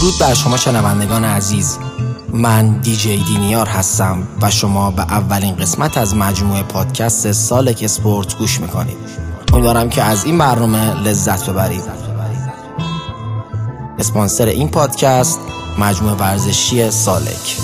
درود بر شما شنوندگان عزیز. من دیجی دینیار هستم و شما به اولین قسمت از مجموعه پادکست سالک اسپورت گوش میکنید. امیدوارم که از این برنامه لذت ببرید. اسپانسر این پادکست مجموعه ورزشی سالک.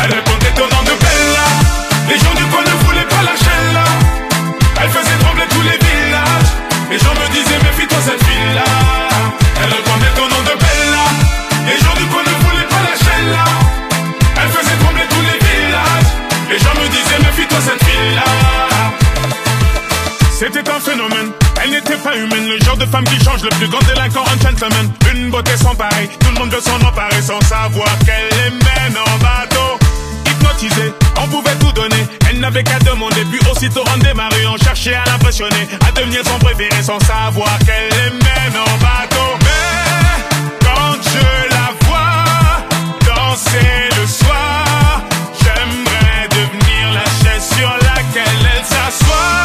C'était un phénomène, elle n'était pas humaine. Le genre de femme qui change, le plus grand délinquant, un gentleman. Une beauté sans pareil, tout le monde veut s'en emparer sans savoir qu'elle les mène en bateau. Hypnotisée, on pouvait tout donner. Elle n'avait qu'à demander, puis aussitôt on démarrait. On cherchait à l'impressionner, à devenir son préféré sans savoir qu'elle les mène en bateau. Mais quand je la vois danser le soir, j'aimerais devenir la chaise sur laquelle elle s'assoit.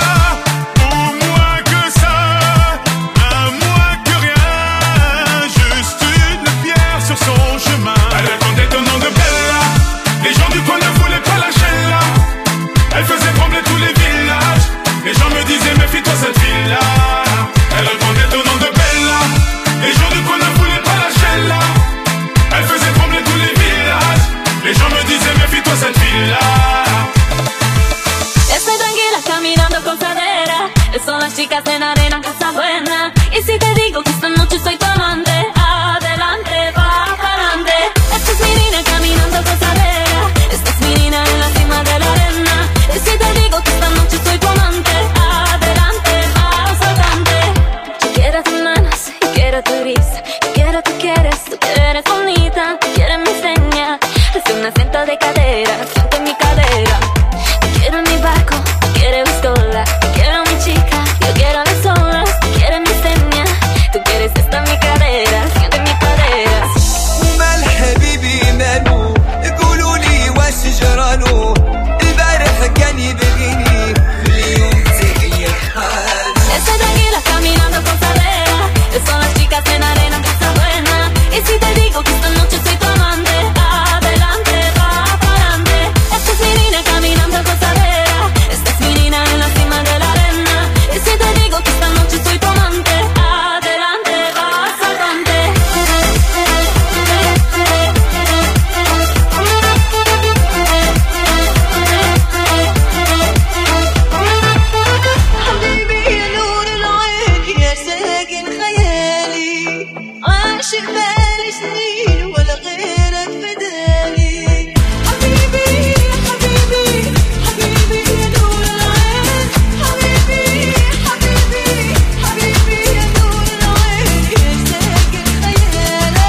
En arena, casa buena. Y si te digo que esta noche soy tu amante, adelante, va pa'lante. Esta es mi niña caminando gozadera. Esta es mi niña en la cima de la arena. Y si te digo que esta noche soy tu amante, adelante, va saltante. Yo quiero tus manos, yo quiero tu risa. Yo quiero tú eres bonita. Tú quieres mi seña, hace un acento de cadera, siente mi cadera. Yo quiero mi barco, tú quieres pistola. Yo quiero mi chica. Yo quiero las olas, tú quieres mi seña. Tú quieres esta mi cadera, siente mi cadera. ومال حبيبي مالو يقولوا لي واش جرالو البارح كان يبغيني اليوم زي الحال. Estoy tranquila caminando con cadera. Son las chicas en arena, casa buena. Y si te digo que esta noche soy tu amante, adelante, va pa'lante. Esta es mi niña caminando con cadera. Esta es mi niña en la cima de la arena. Y si te digo que esta noche soy tu amante, adelante, va saltante. حبيبي يا نور العين يا ساكن خيالي عاشق بقالي سنين ولا غيرك فدالي. حبيبي حبيبي حبيبي يا نور العين. حبيبي حبيبي حبيبي يا نور العين يا ساكن خيالي.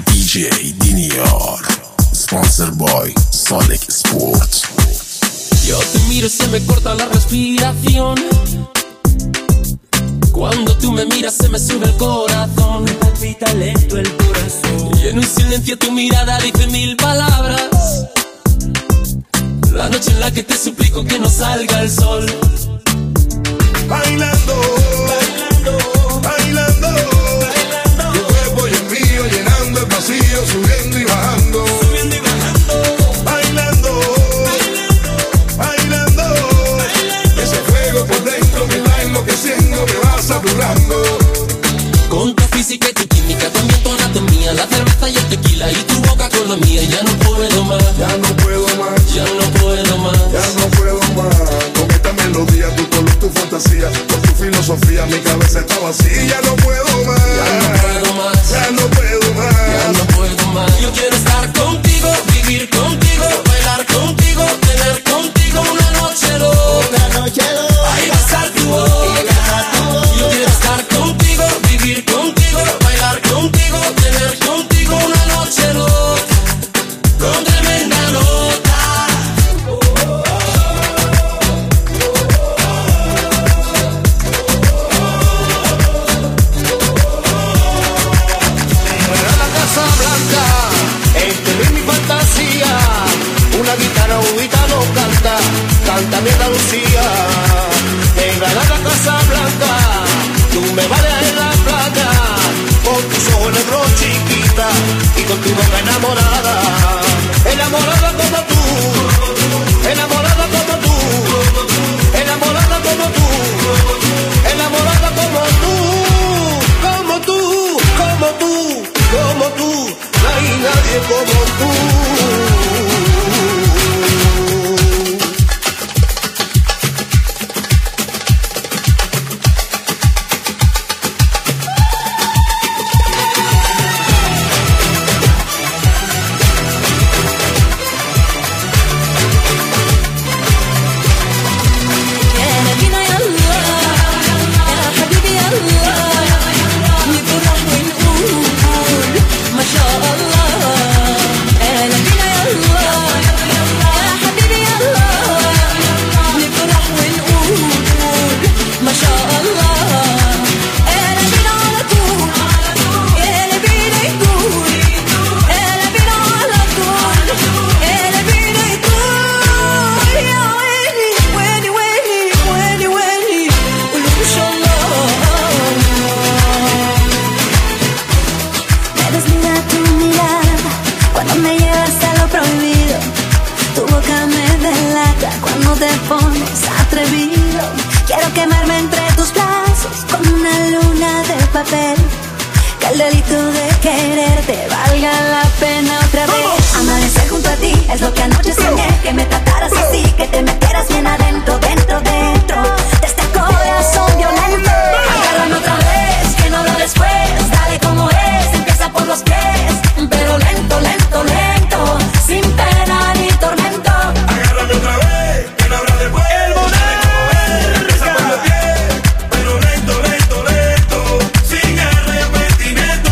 DJ Dinior, Sponsored by Solek Sport. Yo te miro y se me corta la respiración. Cuando tú me miras se me sube el corazón. Me palpita lento el corazón. Y en un silencio tu mirada dice 1000 palabras. La noche en la que te suplico que no salga el sol. Bailando, bailando, bailando, bailando. Tu cuerpo y el mío llenando el vacío, subiendo y bajando, subiendo y bajando. Bailando, bailando, bailando. Ese fuego por dentro me va enloqueciendo, me va saturando. Con tu física y tu química, también tu anatomía, la cerveza y el tequila y tu boca con la mía. Ya no puedo más, ya no puedo más, ya no puedo más, ya no puedo más. Con esta melodía, tu color, tu fantasía, con tu filosofía, mi cabeza está vacía. Ya no puedo más, ya no puedo más, ya no puedo más, ya no puedo más. Yo quiero estar contigo, vivir contigo, bailar contigo, tener contigo una noche loca, ay, besar tu boca. Yo quiero estar contigo, vivir contigo, bailar contigo, tener contigo una noche loca, con tremenda nota. La Casa Blanca, este es mi fantasía. Una guitarra, un gitano canta, canta mi Andalucía. En Granada, Casa Blanca, tú me vales en la playa, con tus ojos negros chiquita y con tu boca enamorada. Enamorada como tú, enamorada como tú, enamorada como tú, enamorada como tú, como tú, como tú, como tú, no hay nadie como tú. Que el delito de quererte valga la pena otra vez. Amanecer junto a ti es lo que anoche soñé. Que me trataras así, que te metieras bien adentro, dentro, dentro de este corazón violento. Agárrame otra vez, que no hablo después. Dale como es, empieza por los pies, pero lento, lento, lento, sin pena ni tormento. Agárrame otra vez, que no habla después. El bonero, empieza por los pies, pero lento, lento, lento, sin arrepentimiento.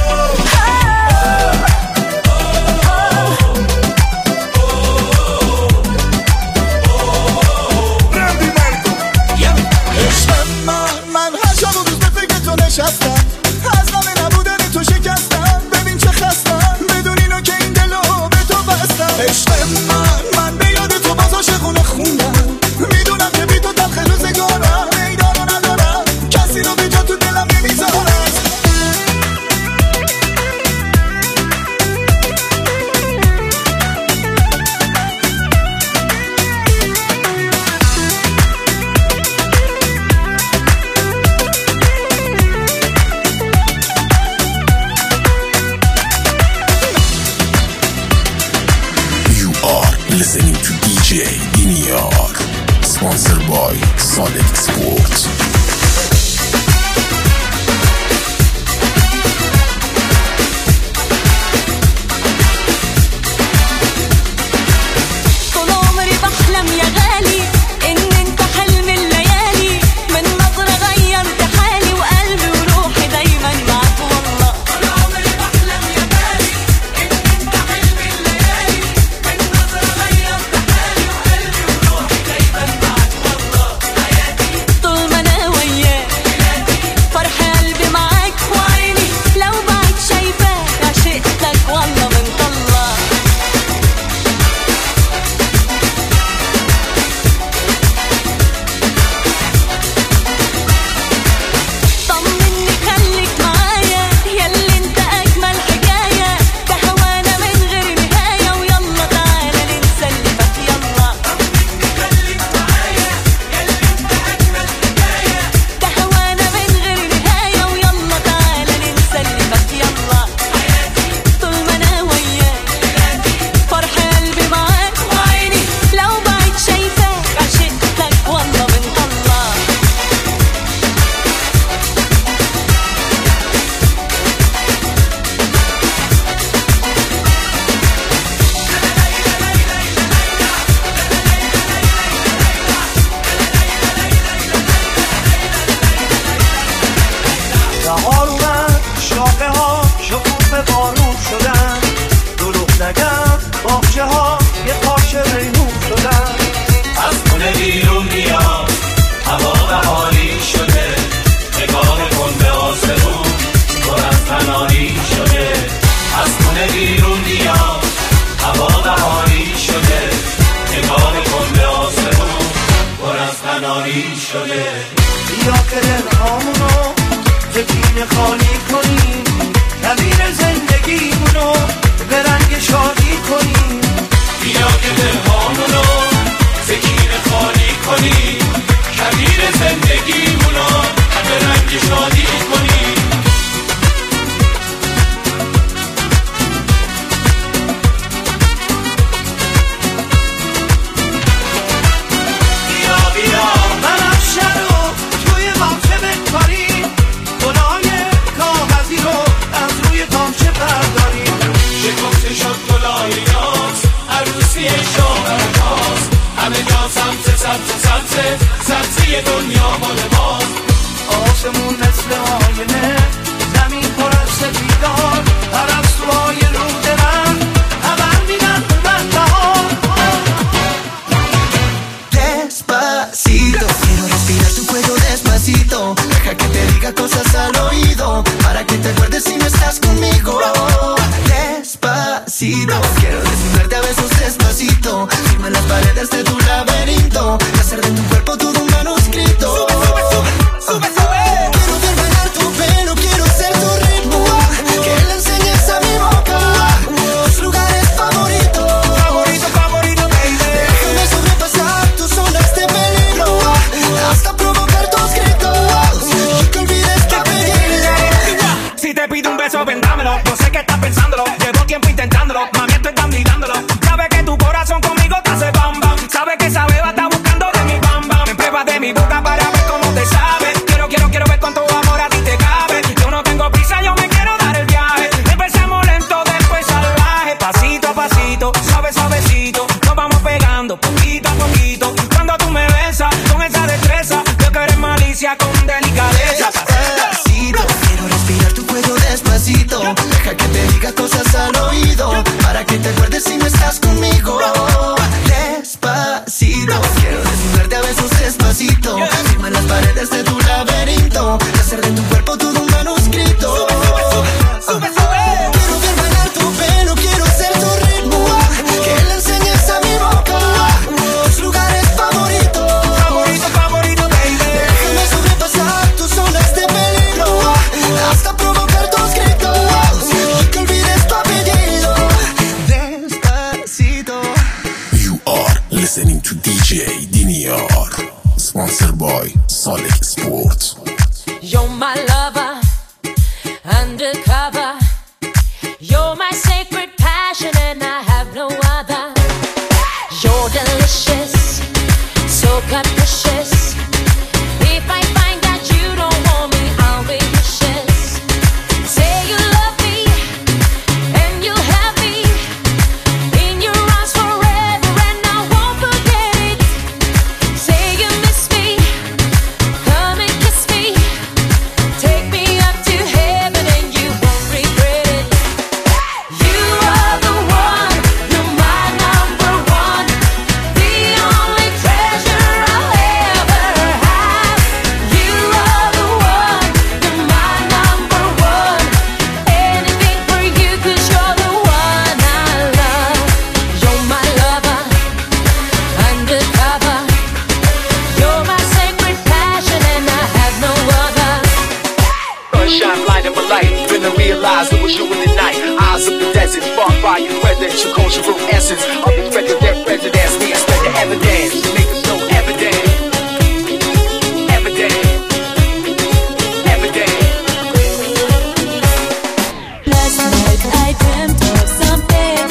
Randy Marco. من هر شب و روز به فکر تو نشستم، از غم نبودن تو شکستم. ببین چه خستم، بدون اینو که این دلو به تو بستم. عشق من به یاد تو باز عاشقونه خوندم. میدونم که بی تو تلخ روزگارم، میدانو ندارم کسی رو به جا تو دلم نمیذارم. You are listening to DJ Dinior, sponsored by Solek Sport. طول عمري بحلم يا غالي ان انت حلم الليالي، من نظرة غيرت حالي وقلبي وروحي دايما معاك والله. طول عمري بحلم يا غالي تموم شدن دروغ نگم باغچه ها یه پاک ریحون شدن از خونه بیرون میام هوا بهاری شده نگاه کن به آسمون پر از تنهایی شده از خونه بیرون میام هوا بهاری شده نگاه کن به آسمون پر از تنهایی شده بیا که دلهامونو زکین خالی کنیم نبیر زندگیمونو به رنگ شادی کنیم بیا که دلهامونو زکین خالی کنیم کبیر زندگیمونو به رنگ شادی کنیم سبزی دنیا مال ماست آسمون مثل آینه زمین پر از سفیدان پرستوهای رود من خبر میدن من بهار Despacito, quiero respirar tu cuello despacito deja que te diga cosas al oído para que te acuerdes si no estás conmigo Despacito, quiero desnudarte a besos despacito firma las paredes de tu laberinto y hacer de tu cuerpo todo un manuscrito Sube, sube Quiero ver bailar tu pelo, quiero ser tu ritmo que le enseñes a mi boca tus lugares favoritos Favorito, baby Déjame sobrepasar tus zonas de peligro hasta provocar tus gritos y que olvides tu apellido Si te pido un beso, ven dámelo yo sé que estás pensándolo llevo tiempo intentándolo mami, esto está mirándolo sabes que tu corazón conmigo te hace bam bam sabes que esa beba está buscando de mi bam bam me pruebas de mi boca para ver cómo te sabe quiero ver cuánto amor a ti te cabe yo no tengo prisa, yo me quiero dar el viaje empezamos lento, después salvaje pasito a pasito, suavecito nos vamos pegando poquito a poquito cuando tú me besas con esa destreza yo que eres malicia con delicadeza Despacito, quiero respirar tu cuello despacito deja que te diga cosas al oído para que te acuerdes si no estás conmigo Despacito, quiero desnudarte a besos despacito firma las paredes de tu laberinto y hacer de tu cuerpo todo un manuscrito Sube, quiero ver bailar tu pelo, quiero ser tu ritmo que le enseñes a mi boca tus lugares favoritos Favorito, baby Déjame sobrepasar tus zonas de peligro hasta provocar tus gritos y que olvides tu apellido Despacito You are listening to DJ Dinior, sponsored by Solid Sports. You're my lover, undercover. You're my sacred passion and I have no other. You're delicious, so capricious. If I find that you don't want me, I'll be vicious. Say you love me and you'll have me in your arms forever and I won't forget it. Say you miss me, come and kiss me. Take me up to heaven and you won't regret it. You are the one, you're my number one, the only treasure I'll ever have. You are the one, you're my number one, anything for you 'cause you're the one I love. You're my lover, undercover. You're my sacred passion and I have no other. Sunshine, light in my life. Finna realize it was you in the night. Eyes of the desert, sparked by your presence. Your cultural essence. Unexpected death residence. We expect the evidence. Make us so evident. Evident. Evident. Last night I dreamt of something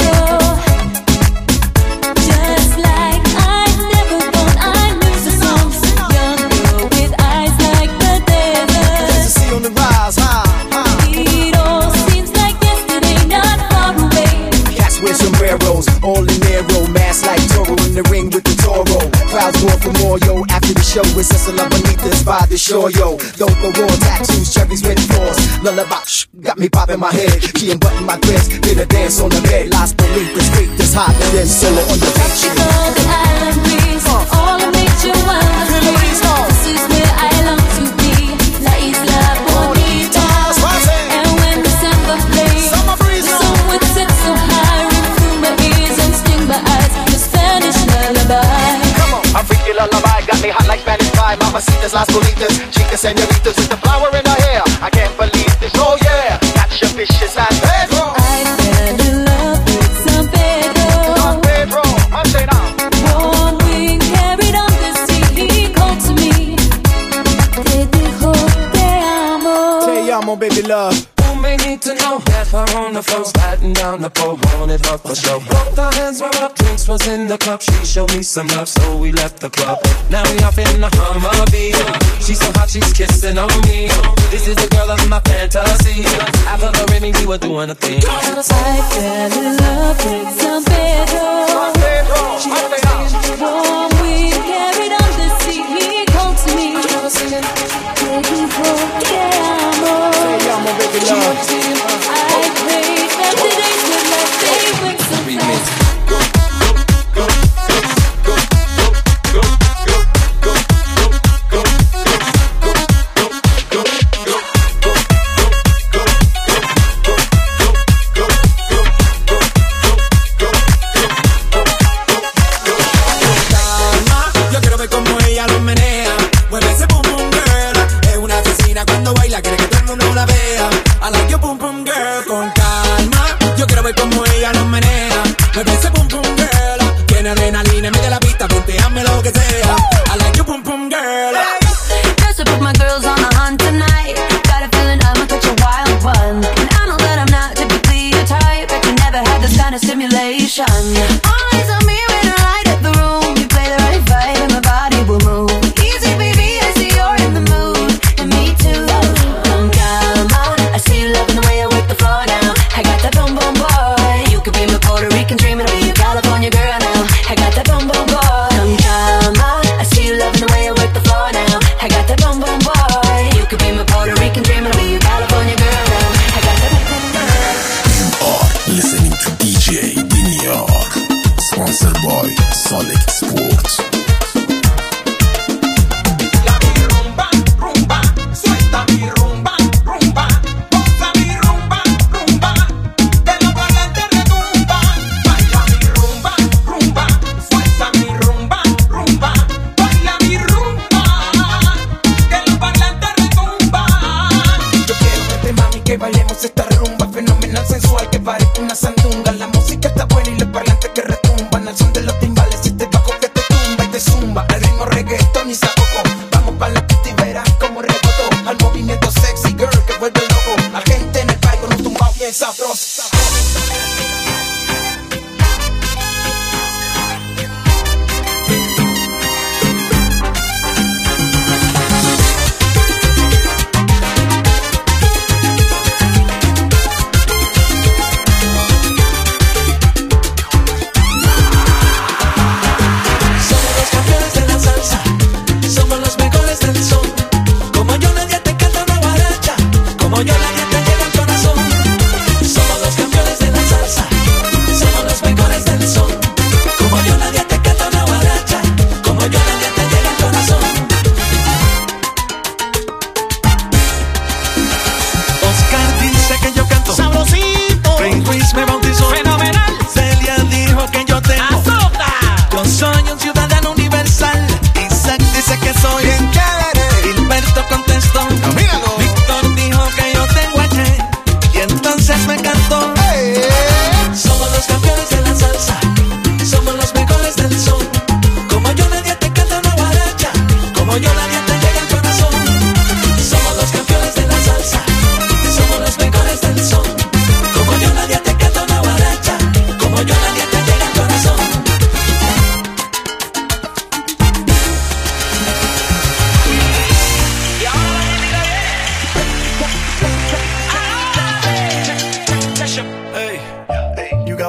just like I'd never known. I knew the songs, young girl with eyes like the desert. See on the rise, It all seems like yesterday, not far away. Cats wear sombreros, all in narrow, mask like Toro in the ring with the Toro. Crowds more for more, yo. After the show is Cicela Benitez by the shore, yo. Don't go war, tattoos, cherries, red floors. Lullaby, shh, got me popping my head. Key and button my dress, did a dance on the bed. Las Bonitas, straight this hot, and then solo on the beach. The island breeze, all of nature wonderful. This is where I long to be, La Isla Bonita. And when December plays, the sun would set so high, ring through my ears and sting my eyes. The Spanish lullaby. Come on, a freaky lullaby got me hot like Spanish pie. Mamacitas, Las Bonitas, chicas, senoritas with the flower in her hair. I can't believe this, oh yeah, that's your vicious San Pedro. I fell in love with San Pedro. San Pedro, I'll say now. One wing carried on the sea, he called to me. Te dijo te amo. Te amo, baby love. May need to know that her on the floor, sliding down the pole, wanted her for show. Both our hands were up, drinks was in the cup. She showed me some love, so we left the club. Now we off in the Humvee. She's so hot, she's kissing on me. This is the girl of my fantasy. After the Remy, we were doing a thing. I fell in love with San Pedro. She was singing, warm wind carried on the sea, he called to me. Te dijo te amo. Te amo, baby love. I prayed that the days would like they went so fast. Yo quiero ver cómo ella lo menea. Mueve ese pum pum girl. Es una asesina cuando baila, quiere que todo el mundo la vea. I like your pum pum girl. Con calma, yo quiero ver cómo ella lo menea. Mueve ese pum pum girl. Tiene adrenalina en medio de la pista, ponteame lo que sea. I like your pum pum girl. Just to put my girls on the hunt tonight. Got a feeling I'ma catch a wild one. And I know that I'm not typically your type, but you never had this kind of stimulation. Eyes on me when I light up the room. You play the right vibe and my body will move. Easy baby, I see you're in the mood, and me too. Con calma, I see you loving the way I work the floor now. I got that boom boom boy. You could be my Puerto Rican dream and I'll be your California girl now. I got that boom boom boy. Con calma, I see you loving the way I work the floor now. I got that boom boom boy. You could be my Puerto Rican dream and I'll be your California girl now. I got that boom boom boy. You are listening to DJ Dinior, sponsored by Solid Sports. La mi rumba, rumba, suelta mi rumba, rumba, goza mi rumba, rumba, que los parlantes retumban. Baila mi rumba, rumba, suelta mi rumba, rumba, baila mi rumba, que los parlantes retumban. Yo quiero verte mami que bailemos esta rumba fenomenal sensual que parece una sandunga. La música está buena y los parlantes que retumban al son de los timbales y este bajo que te tumba.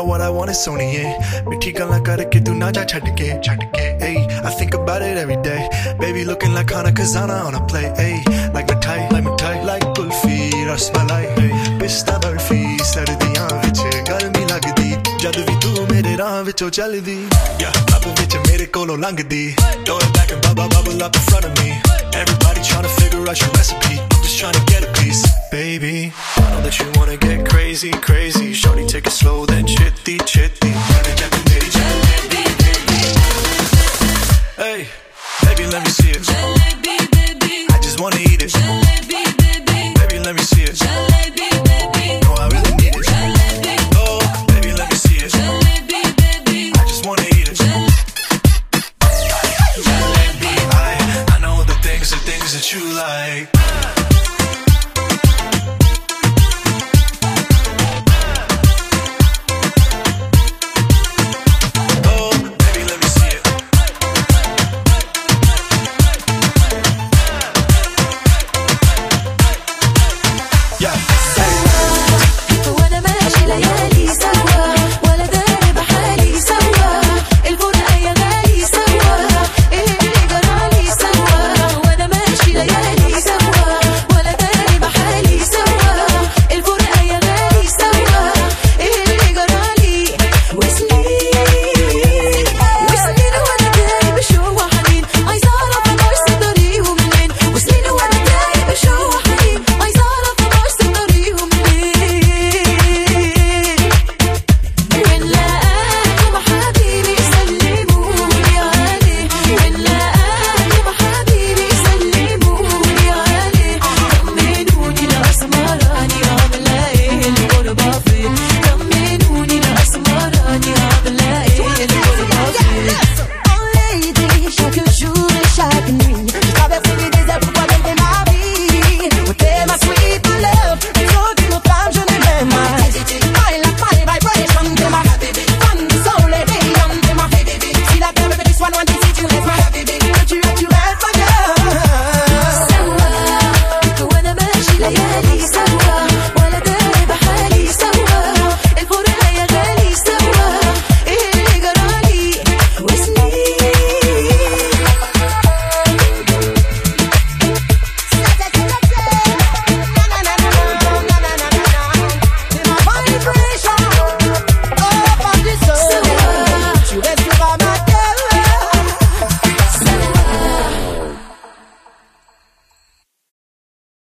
got what I want is सोनिए मिठी गल्ला करके तू ना जा छट के hey I think about it every day baby looking like Hana Kazana on a play hey like mithai like kulfi rasmalai pista barfi sardiyan vich garmi lagdi jad vi tu mere raah vichon chaldi yeah ab vich mere kolo langdi throw it back and bubble up in front of me everybody trying to figure out your recipe I'm just trying to get a piece baby I know that you wanna get crazy shorty take it slow then chitty